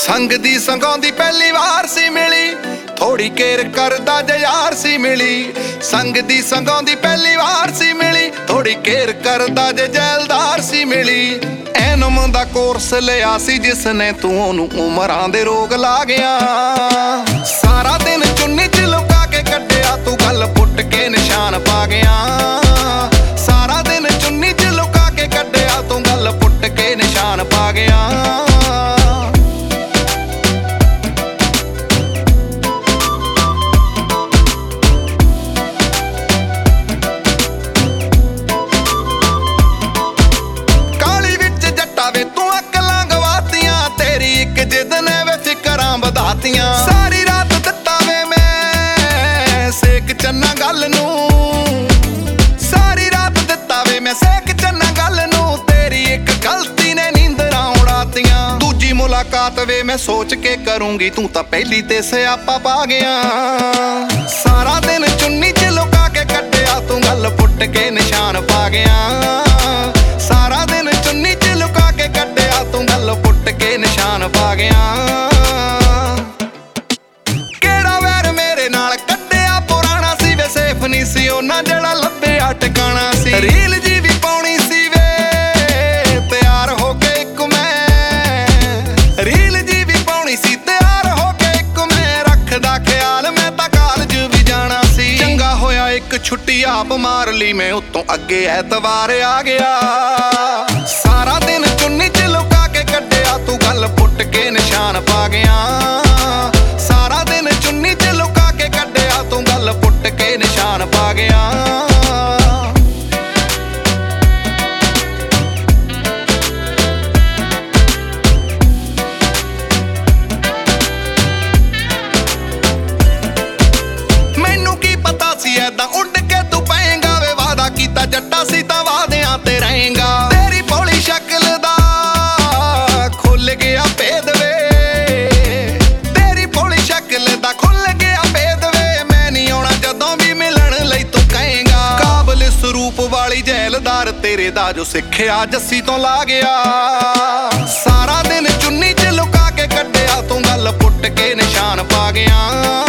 संग दी संगाउंदी पहली वार सी मिली, थोड़ी केर करदा जे यार सी मिली। संग दी संगाउंदी पहली वार सी मिली, थोड़ी केर करदा जे जैलदार सी मिली। एनम दा कोर्स लिया सी जिसने तू ओनू उमरां दे रोग ला गया। सारा दिन चुन्नी च लुका के कड्डिया तू गल पुट के निशान पा गया। सारा दिन चुन्नी च लुका के कड्डिया तू गल पुट के निशान पा गया। सारी रात दिता वे मैं सेक चन्ना गल नू, सारी रात दिता वे मैं सेक चन्ना गल नू। तेरी एक गलती ने नींदरां उड़ातियां। दूजी मुलाकात वे मैं सोच के करूंगी, तू तां पहली ते स्यापा पा गया। सारा दिन चुन्नी च लुका के कड्डिया तू गल पुट के निशान पा गया। सारा दिन चुन्नी च लुका के कड्डिया तू गल पुट के निशान पा गया। सी ओना जड़ा लभ्या ठिकाना सी। रील जी भी पाउणी सी वे तैयार हो के एक मैं। रील जी भी पाउणी सी तैयार हो के एक मैं। रखदा ख्याल मैं तां कालज भी जाना सी। चंगा होया एक छुट्टी आप मार ली मैं, उत्तों अगे ऐतवार आ गया। सारा दिन चुन्नी च लुका के कड्डिया तू गल पुट के निशान पा गया। सारा दिन चुन्नी च लुका के कड्डिया तू गल पुट के निशान पा गया। मैनू की पता सी ऐदां उड़ के तू पएगा वे, वादा कीता जट्टा सी तां वादियां ते रहेगा। तेरी भोली शक्ल दा खुल गया भेद वे, तेरी भोली शक्ल दा खुल गया भेद वे। मैं नहीं आउणा जदों भी मिलण लई तू कहेगा। काबल स्वरूप वाली जैलदार तेरे दा जो सिੱਖਿਆ जस्सी तो ला गया। सारा दिन चुन्नी च लुका के कड्डिया तू गल पुट के निशान पा गया।